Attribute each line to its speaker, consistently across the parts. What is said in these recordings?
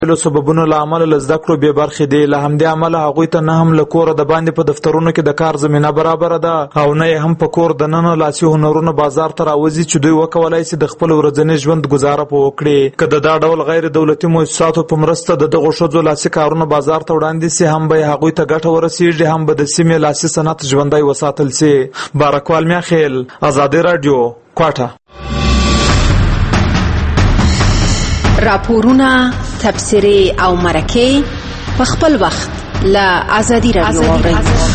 Speaker 1: له سببونو له امله له زده کړو بې برخې دي. له همدې امله هغوی ته نه هم له کوره د باندې په دفترونو کې د کار زمینه برابره ده او نه هم په کور دننه لاسي هنرونه بازار ته راوځي چې دوی وکولای شي د خپل ورځني ژوند گزاره په وکړي. که د دا ډول غیر دولتي مؤسساتو په مرسته د دغو ښځو لاسي کارونه بازار ته وړاندې سي، هم به هغوی ته ګټه ورسیږي، هم به د سیمې لاسي صنعت ژوندی وساتل سي. بارکوال میاخیل، ازادي راډیو، کوټه.
Speaker 2: راپورونه، تبصرې او مرکې په خپل وخت له ازادي راډیو واورئ.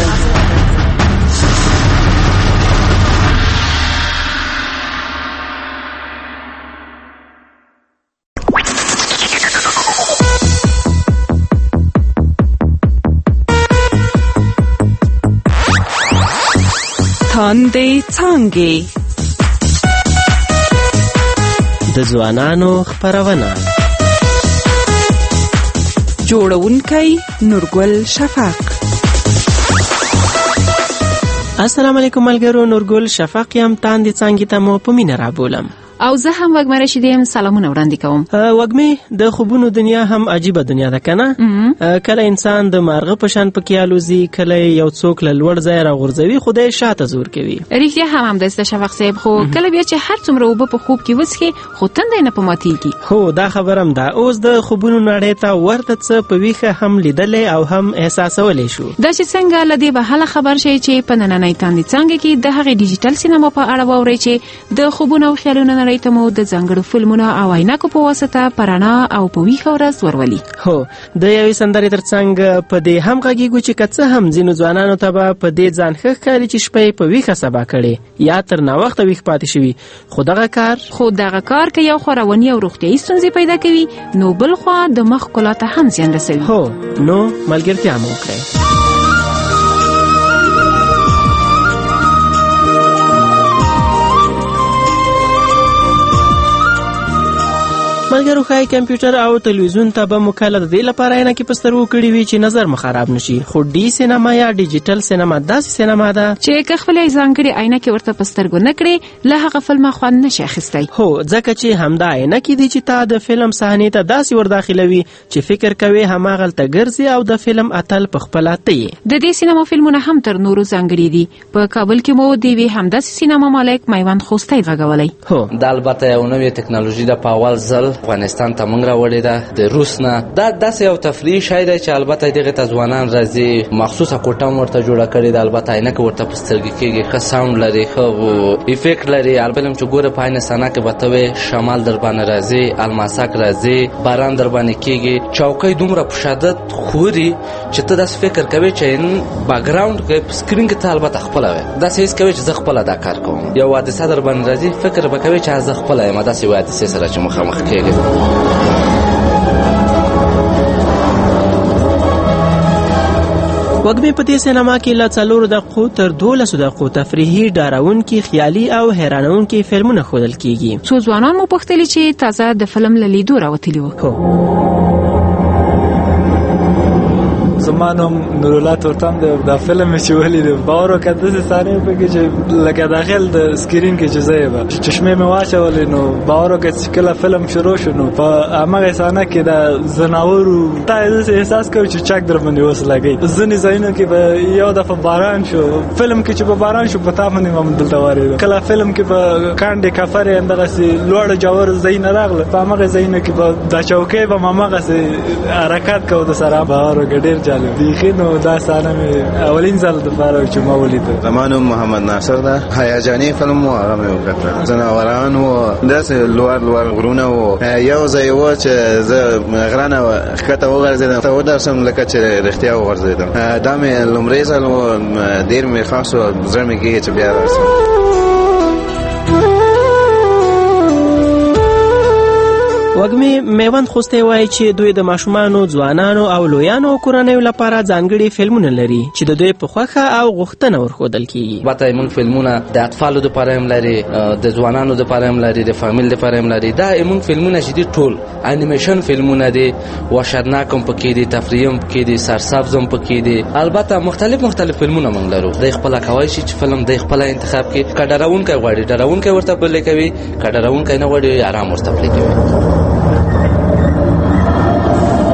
Speaker 3: تاندې څانګې
Speaker 4: د ځوانانو خپرونه.
Speaker 3: جوړونکی نورګل شفق.
Speaker 4: السلام علیکم ملګرو، نورګل شفق یم. تاندې څانګې ته مو په مینه رابولم.
Speaker 2: او زه هم وږمه رشیده یم. سلامونه وړاندې کوم.
Speaker 4: وږمې، د خوبونو دنیا هم عجیبه دنیا ده کنه. کله انسان د مارغه په شان پکې الوزي، کله یو څوک له لوړ ځای راغورځوي، خدای شاته زور کوي.
Speaker 2: رښتیا هم همداسې شفق صاحب، خو کله بیا چې هر څومره اوبه په خوب کې وڅښي خو تنده نه پماتېږي.
Speaker 4: هو دا خبرم ده. اوس د خوبونو نړۍ ته ورته څه په ویښه هم لیدلی او هم احساسولی شو.
Speaker 2: دا چې څنګه له دې به هله خبر شي چې په نننۍ تاندې څانګې کې د هغې ډیجیټل سینما په اړه واورئ چې د خوبونو او خیالونو نړۍ ته مو د ځانګړو فلمونو او عینکو په واسطه په رڼا او په ویښه ورځ ورولي.
Speaker 4: هو د یوې سندرې تر څنګ په دې هم غږیږو چې که څه هم ځینو ځوانانو ته به په دې ځان ښه ښکاري چې شپه یې په ویښه سبا کړې یا تر ناوخته ویښ پاتې شوي، خو دغه کار که یو خوا رواني او روغتیایي ستونزې پیدا کوي، نو بل خوا د مخ ښکلا ته هم زیان رسوي. هو نو ملګرتیا مو وکړئ. ملګرو، ښایي کمپیوټر او تلویزیون ته به مو کله د دې لپاره عینکې په سترګو کړي وي چې نظر مو خراب نشي، خو ډي سینما یا ډیجیټل سینما داسې سینما ده
Speaker 2: چې که خپلې ځانګړې عینکې ورته په سترګو نه کړې، له هغه فلمه خوند نشي اخیستی.
Speaker 4: هو ځکه چې همدا عینکې دي چې تا د فلم صحنې ته داسې ورداخلوي چې فکر کوي هماغلته ګرځي او د فلم اتل په خپله ته یې.
Speaker 2: د دې سینما فلمونه هم تر نورو ځانګړي دي. په کابل کې مو د یوې همداسې سینما مالک میوند خوستی غږولی.
Speaker 5: هو دا البته یو نوې ټکنالوژي ده، په اول ځل افغانستان ته موږ راوړې ده د روس نه. دا داسې یو تفریحي شی دی چې البته دغې ته ځوانان راځي، مخصوصه کوټه هم ورته جوړه کړې ده. البته عینکې ورته په سترګې کېږي، ښه ساوند لري، ښه افیکټ لري. فلم چې ګوره په عین صحنه کې به ته وې شمال در باندې راځي، الماسک راځي، باران در باندې کېږي، چوکۍ دومره په شدت خوري چې ته داسې فکر کوې چې باکګراوند کې په سکرین کې ته البته خپله وې، داسې هېڅ کوې چې زه خپله دا کار کوم. یو حادثه در باندې راځي، فکر به کوې چې زه خپله یم داسې یوې حادثې سره چې مخامخ کېږي.
Speaker 4: وږمې په دې سینما کې له 4 دقیقو تر 12 دقیقو تفریحي، ډارونکي، خیالي او حیرانونکي فلمونه ښودل کیږي.
Speaker 2: څو ځوانان مو پوښتلي چې تازه د فلم له لیدو راوتلي وو.
Speaker 1: زما نوم نورالله تورتم دی. دا فلم چې ولیدم باور وکړه داسې صحنې پکې چې لکه داخل د سکرین کې چې زه یم چې چشمې مې واچولې، نو باور وکړه چې کله فلم شروع شو نو په همغه صحنه کې د ځناورو تا داسې احساس کوي چې چک در باندې اوس لګي. ځینې ځایونو کې به یو دفعه باران شو، فلم کې چې به باران شو په تا باندې هم دلته وارېده. کله فلم کې به کاندې کفرې همدغسې لوړ جوړ ځایونه راغله، په همغه ځایونو کې به دا چوکۍ به همغسې حرکت کوو د سره. باور وکړه ډېر بیخي نو دا صحنه مې اولین ځل دپاره چې ما ولیده.
Speaker 6: زما نوم محمد ناصر ده. هیجاني فلم و، هغه مې وکتل. ځناوران و، داسې لوړ غرونه و، یو ځای و چې زه غره نه ښکته وغورځېدم ته ودرسم لکه چې رښتیا وغورځېدم. دا مې لومړی ځل و، ډېر مې خوښ و، زړه مې کېږي چې بیا راسم.
Speaker 4: وږمې میوند خوستی وایي چې دوی د ماشومانو، ځوانانو او لویانو او کورنیو لپاره ځانګړي فلمونه لري چې د دوی په خوښه او غوښتنه ورښودل کیږي.
Speaker 5: البته موږ فلمونه د اطفالو دپاره هم لري، د ځوانانو دپاره هم لري، د فامیل دپاره هم لري. دا موږ فلمونه چې دي ټول انیمیشن فلمونه دي، وحشتناک هم پکې دي، تفریحي هم پکې دي، سرسبز هم پکې دي. البته مختلف فلمونه موږ لرو. د خپله کولی شي چې فلم د خپله انتخاب کړي. که ډارونکی غواړي ډارونکی ورته پلی کوي، که ډارونکی نه غواړي آرام ورته پلی کوي.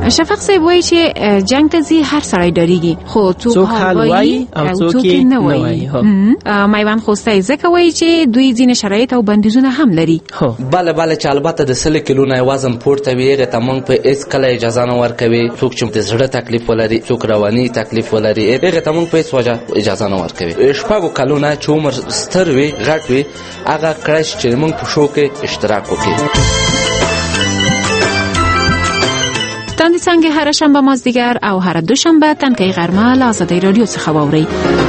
Speaker 2: شفق صاحب وایي چې جنگ ته ځي هر سړی ډاریږي، خو څوک حال وایي او څوک نه وایي. میوان خوستی ځکه وایي چې دوی ځینې شرایط او بندیزونه هم لري.
Speaker 5: بله چې البته د 100 کیلو نه وزن پورته وي هغې ته موږ په هېڅ کله اجازه نه ورکوي. څوک چې د زړه تکلیف ولري، څوک رواني تکلیف ولري، هغې ته موږ په هېڅ وجه اجازه نه ورکوي. 6 کلو نه چې عمر ستر وي غټ وي هغه کړی چې موږ په شو کې اشتراک وکړي.
Speaker 2: تاندې څانګې هره شنبه مازدیګر او هره دوشنبه تنکۍ غرمه له ازادۍ راډیو څخه واورئ.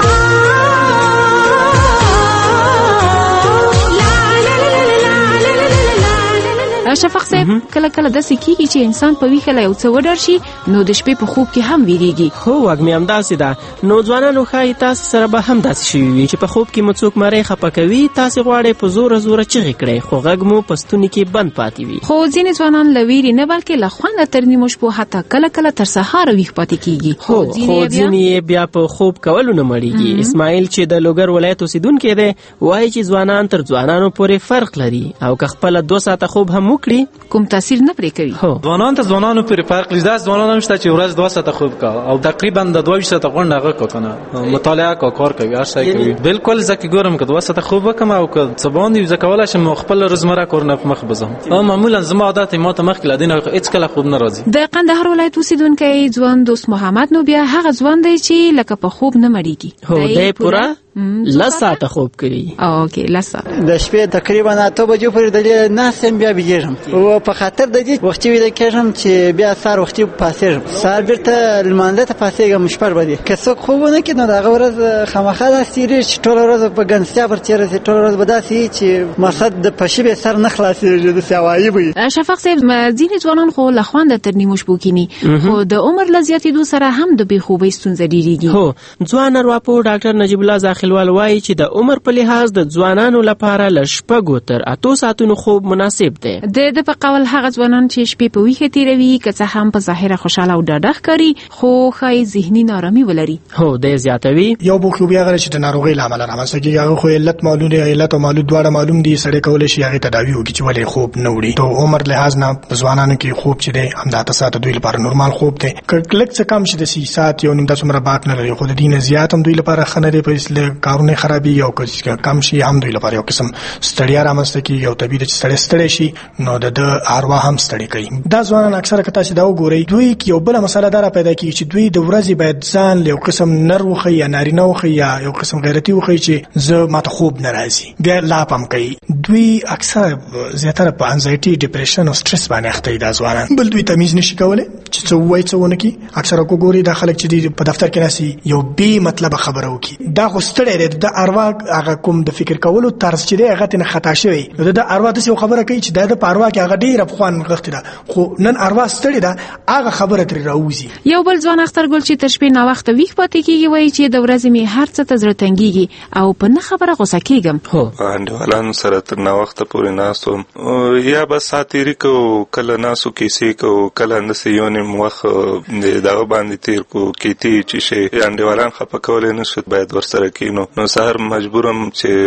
Speaker 2: شفق صاحب کله داسې کیږي چې انسان په ویښه له یو څه وډار شي نو د شپې په خوب کې هم ویریږي.
Speaker 4: هو وګمې همداسې ده. نو ځوانانو ښایي تاسو سره به هم داسې شوي وي چې په خوب کې مو څوک مری خفه کوي، تاسې غواړئ په زوره چغې کړئ خو غږ مو په ستوني کې بند پاتې وي.
Speaker 2: خو ځینې ځوانان له ویرې نه بلکې له خونده تر نیمو شپو حتی کله تر سهاره ویښ پاتې کیږي.
Speaker 4: خو ځینې بیا په خوب کولو نه مړېږي. اسماعیل چې د لوګر ولایت اوسیدونکی دی وایي چې ځوانان تر ځوانانو پورې فرق لري او که خپله 2 ساعته خوب هم وکړي
Speaker 2: کوم تاثیر نه پرې کوي.
Speaker 1: ځوانان ته ځوانانو پورې فرق لري. دا ځوانان هم شته چې ورځ 2 ساعته خوب کا او تقریبا د 22 ساعته غونډه هغه کو کنه مطالعه کا کار کوي هر څه کوي. بالکل ځکه ګورم که 2 ساعته خوب وکم او که سبان دی ځکه ولا شم خپل روزمره کارونه په مخ بزم. معمولا زما عادت ما ته مخ لدین هیڅ کله خوب نه راځي.
Speaker 2: د قندهار ولایت اوسیدونکی ځوان دوست محمد نو بیا هغه ځوان دی چې لکه په خوب نه مړیږي.
Speaker 4: هو دی پورا 10 ساعته خوب کوي.
Speaker 2: اوکې 10 ساعته
Speaker 7: د شپې تقریبا 8 بجو پورې د ناسم بیا بيږم او په خاطر د دې وخت ویل کېږم چې بیا سار وختي پاسېږم. سار بیرته لمانځه ته پاسېږم شپږ بجې. که څوک خوب نه کړي نو دا ورځ خامخا داسې چې ټول ورځ په ګنځتیا پر تېره شي، ټول ورځ به داسې چې مقصد د پښې به سر نه خلاصېږي د سوایي وي.
Speaker 2: شفق صاحب ځینې ځوانان خو له خوانده تر نیمو شپو کینی خو د عمر له زیاتېدو سره هم د بېخوبۍ ستونزه ډېرېږي.
Speaker 4: هو ځوان ارواپوه ډاکټر نجیب الله زاخیلوال وایي چې د عمر په لحاظ د ځوانانو لپاره له 6 تر 8 ساعتونو خوب مناسب دی.
Speaker 2: د په قول هغه ځوانان چې شپې په ویښه تیروي که څه هم په ظاهره خوشاله او ډاډه ښکاري خو ښایي ذهني نارامي ولري.
Speaker 4: هو دی زیاتوي
Speaker 8: یو بوخلوبي هغه چې د ناروغۍ له امله رامنځته کېږي هغه خو علت معلوم دی، علت او معلول دواړه معلوم دي. سړی کولی شي هغې تداوي وکړي چې ولې خوب نه وړي. د عمر لحاظ نه په ځوانانو کې خوب چې دی همدا 8 ساعته دوی لپاره نورمال خوب دی. که لږ څه کم شي د 6 ساعت یو نیم دا څومره باک نه لري، خو د دې نه زیات هم دوی لپاره ښه نه دی. په کارونه خرابېږي او که کم شي هم دوی لپاره یو قسم ستړیا رامنځته کېږي او طبیعي ده چې سړی ستړی شي نو د اروا هم ستړی کوي. دا ځوانان اکثره که تاسې دا وګورئ دوی کې یو بله مسله دا پیدا کېږي چې دوی د ورځې باید ځان له یو قسم نر وښیي یا نارینه وښیي یا یو قسم غیرتي وښیي چې زه ماته خوب نه راځي، بیا لاپ هم کوي. دوی اکثره زیاتره په انزایټي ډپریشن او سټرس باندې اخته دي دا ځوانان. بل دوی تمیز نشي کولی چې څه ووایي څه ونه کړي. اکثره وګورئ دا خلک چې دي په دفتر کې ناستي یو بې مطلبه خبره وکړي، دا خو ستړی دی. د اروا هغه کوم د فکر کولو طرز چې دی هغه ترې خطا شوی نو د اروا داسې یو خبره کوي چې د په اروا کې هغه ډېره پخوا نغښتې ده خو نن اروا ستړې ده هغه خبره ترې راوځي.
Speaker 2: یو بل ځوان اخترګل چې تر شپې ناوخته ویښ پاتې کېږي وایي چې د ورځې مې هر څه ته زړه تنګېږي او په نه خبره غوسه کېږم.
Speaker 9: انډیوالانو سره تر ناوخته پورې ناست وم یا به ساعت تېري کوو، کله ناستو کیسې کوو، کله همداسې یو نیم وخت د دغه باندې تېر کوو کیتې چې شی انډیوالان خفه کولی نه شو باید ورسره کښېنو. نو سهار مجبورم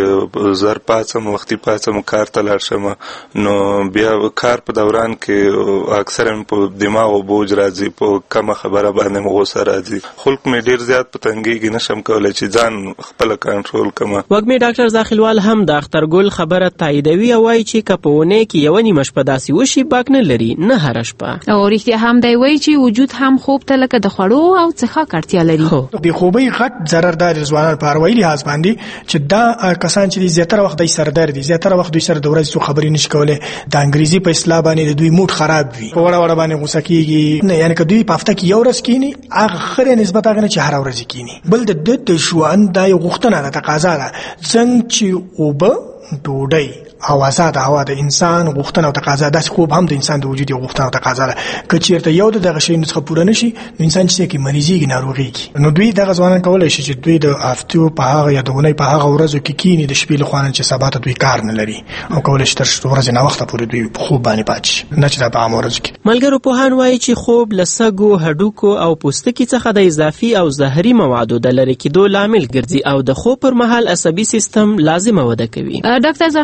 Speaker 9: چې زر پاڅم وختي پاڅم کار ته لاړ شم. نو بیا کار په دوران کې اکثرا په دماغ بوج راځي، په کمه خبره باندې غوسه راځي. خلق مې ډېر زیات په تنګېږي، نشم کولی چې ځان خپله کنټرول کړم.
Speaker 4: وږمې ډاکټر زاخیلوال هم د اخترګل خبره تاییدوي او وایي چې که په اونۍ کې یوه نیمه شپه داسې وشي باک نه لري، نه هره شپه.
Speaker 2: او رښتیا هم دی وایي چې وجود هم خوب ته لکه د خوړو او څښاک اړتیا لري.
Speaker 8: د خوبۍ غټ ضرر دا د ځوانانو په اروايي لحاظ باندې چې دا کسان چې زیاتره وخت دوی سردرد دي، زیاتره وخت دوی سره د ورځې څو خبرې نشي کولی. د انګریزي په اصطلاح باندې د دوی موډ خراب وي، په وړه وړه باندې غوسه کېږي. نه یعنې که دوی په هفته کې یو ورځ کښېني هغه ښه دی نسبت هغې نه چې هره ورځ کښېني. بل د ده د ژوند دا یو غوښتنه ده، تقاضا ده. څنګه چې اوبه ډوډۍ او آزاد هوا د انسان غوښتنه او تقاضا، داسې خوب هم د انسان د وجود یو غوښتنه او تقاضا ده. که چېرته یو د دغه شیانو څخه پوره نشي نو انسان چې کوي مریضېږي، ناروغېږي. نو دوی دغه ځوانان کولی شي چې دوی د هفتو په هغه یا د اونۍ په هغه ورځو کې کښېني د شپې له خوا نه چې سبا ته دوی کار نه لري او کولی شي تر ورځې ناوخته پورې دوی په خوب باندې پاتې شي، نه چې دا په عامه ورځو کې.
Speaker 4: ملګرو پوهان وایي چې خوب له سږو، هډوکو او پوستکي څخه د اضافي او زهري موادو د لرې کېدو لامل ګرځي او د خوب پر مهال عصبي سیستم لازمه وده کوي.
Speaker 2: ډاکټر زاخیلوال هم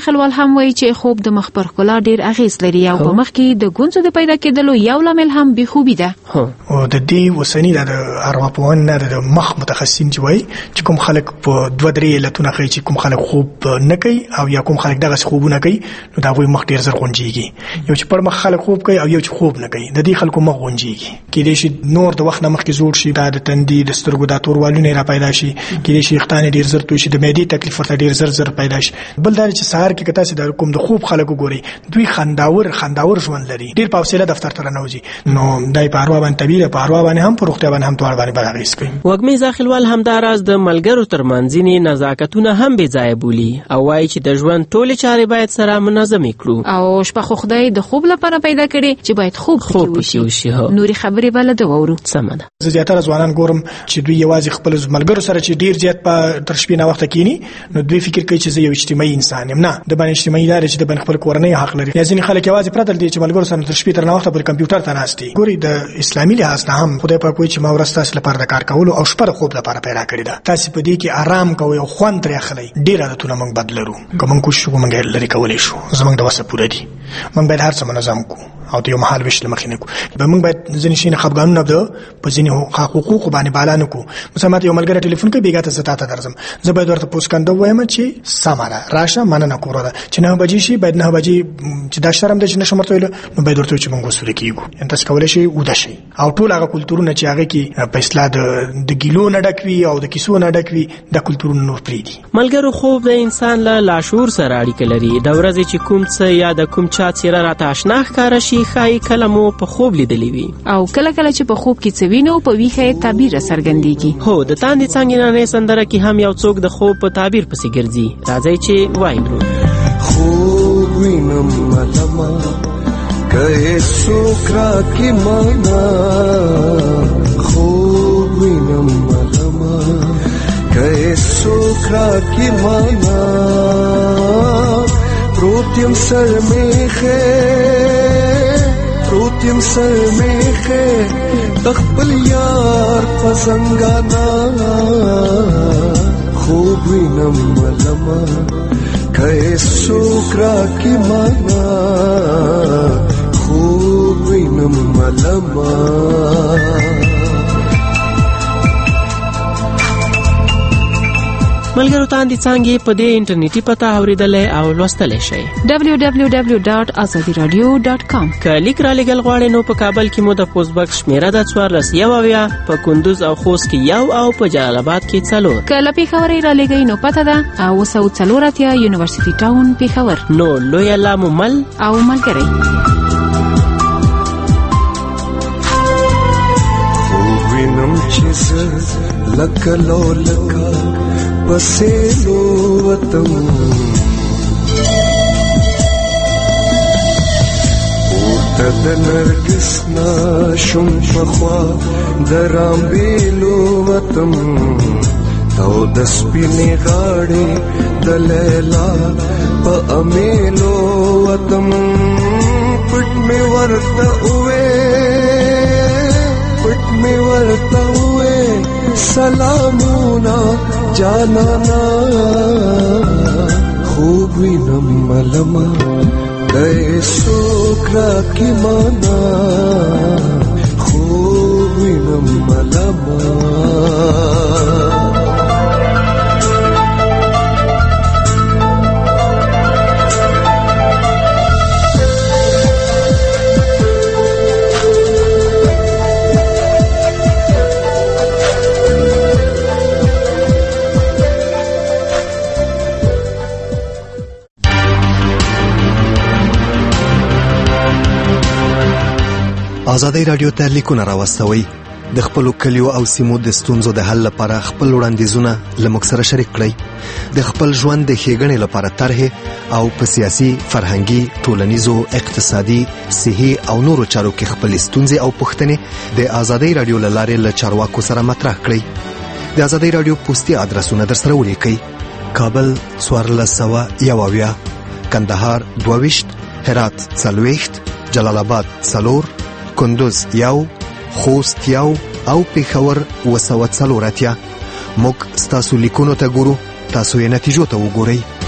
Speaker 2: هم وایي چې خوب د مخ پر ښکلا ډیر اغیز لري او په مخ کې د ګونځو د پیدا کېدلو یو لامل هم بېخوبي ده.
Speaker 8: او د دې اوسني د ارواپوهنې نه د مخ متخصصین چې وایي چې کوم خلک په 2-3 علتونه ښیي چې کوم خلک خوب نه کوي او یا کوم خلک دغسې خوبونه کوي نو د هغوی مخ ډېر زر غونجېږي. یو چې پر مخ خلک خوب کوي او یو چې خوب نه کوي د دې خلکو مخ غونجېږي. کېدای شي نور د وخت نه مخکې زوړ شي، دا د تندي د سترګو دا توروالونه را پیدا شي، کېدای شي ویښتان ډېر زر توی شي، د معدې تکلیف ورته ډېر زر پیدا شي. بل دا چې سهار کې که تاسې د کوم د خوب خلک وګورئ دوی خنداور ژوند لري، ډېر په حوصله دفتر ته رانوځي، نو دا یې په اروا باندې طبیعي ده، په اروا باندې هم په روغتیا باندې هم دواړه باندې بد اغېز کوي.
Speaker 4: وږمې داخلوال همداراز د ملګرو ترمنځ ځینې نزاکتونه هم بې ځایه بولي او وایي چې د ژوند ټولې چارې باید سره منظمې کړو
Speaker 2: او شپه خو خدای د خوب لپاره پیدا کړي چې باید خوب پکې وشي. نورې خبرې به له ده واورو.
Speaker 4: سمه ده.
Speaker 8: زه زیاتره ځوانان ګورم چې دوی یوازې خپل ملګرو سره چې ډېر زیات په تر شپې ناوخته کښېني نو دوی فکر کوي چې زه یو اجتماعي انسان یم. نه، د باندې اجتماعي دا دی چې د باندې خپل کورنۍ حق لري. یا ځینې خلک یوازې پرته دي چې ملګرو سره تر شپې تر ناوخته پر کمپیوټر ته ناست دي. ګورئ د اسلامي لحاظ نه هم خدای پاک وایي چې ما ورځ تاسو لپاره د کار کولو او شپه د خوب لپاره پیدا کړې ده. تاسې په دې کې آرام کوئ او خوند ترې اخلئ. ډېر عادتونه موږ بد لرو، که موږ کوشش وکړو موږ یې لرې کولی شو. زموږ د وسه پوره دي. موږ باید هر څه منظم کړو او د یو مهال ویش له مخې نه کړو. موږ باید ځینې شیان خفګانونه په ځینې حقوقو باندې بالا نه کړو. مثلا ماته یو ملګری ټلیفون کوي بیګا ته زه تاته درځم، زه باید ورته پوسکنده ووایم چې سمه ده راشه مننه کوره ده چې 9 بجې شي باید 9 بجې چې دا شرم دی چې نشم ورته ویلی نو باید ورته چې موږ وسوله کېږو. یعنې تاسو کولی شئ وده شئ او ټول هغه کلتورونه چې هغې کې په اصطلاح د ګیلو نه ډک وي او د کیسو نه ډک وي دا کلتورونه نور پرېږدي.
Speaker 4: ملګرو خوب د انسان له لاشعور سره اړیکه لري. د ورځې چې کوم څه یا د کوم چا څېره راته اشنا ښکاره شي ښایي کله مو په خوب لیدلی وي
Speaker 2: او کله چې په خوب کې څه وینو په ویښه یې تعبیر څرګندېږي.
Speaker 4: هو د تاندې څانګې نانۍ سندره کې هم یو څوک د خوب په تعبیر پسې ګرځي. راځئ چې وایو.
Speaker 10: خوب وینم ملما که څوک راکړي مانا، خوب وینم ملما که څوک راکړي مانا، پروت یم سر میخه د خپل یار په زنګانا، خوب وینم ملما که څوک راکړي مانا، خوب وینم ملما.
Speaker 4: ملګرو تاندې څانګې په دې انټرنیټي پته اورېدلی او لوستلی شئ
Speaker 2: www.azadiradio.com.
Speaker 4: که لیک را لېږل غواړئ نو په کابل کې مو د پوسټ بکس شمېره ده 1470، په کندوز او خوست کې 1 او په جلال آباد کې 4.
Speaker 2: که له پېښور یې را لېږئ نو پته ده 904 یونیورسټي ټاون پېښور.
Speaker 4: نو لویه لا مو مل
Speaker 2: او ملګری.
Speaker 10: خوب وینم چې زه لکه لولکه پسې لوتم، پورته د نرګس نه شم پخوا د رامبېلو وتم، تو د سپینې غاړې د لیلا په امیلو وتم، پټ مې ورته وې سلامونا جانانا، خوب وینم ملما که څوک راکړي مانا، خوب وینم ملما.
Speaker 11: ازادي رادیو ته لیکونه راوستوئ. د خپلو کلیو او سیمو د ستونزو د حل لپاره خپل وړاندیزونه له موږ سره شریک کړئ. د خپل ژوند د ښېګڼې لپاره طرحې او په سیاسي، فرهنګي، ټولنیزو، اقتصادي، صحي او نورو چارو کې خپل ستونزې او پوښتنې د ازادي رادیو له لارې له چارواکو سره مطرح کړئ. د ازادي رادیو پوسټي ادرسونه درسره ولیکئ: کابل 1470، کندهار 22، هرات 40، جلال آباد 4، کندوز 1، خوست 1 او پېښور 240. موږ ستاسو لیکونو ته ګورو، تاسو یې نتیجو ته وګورئ.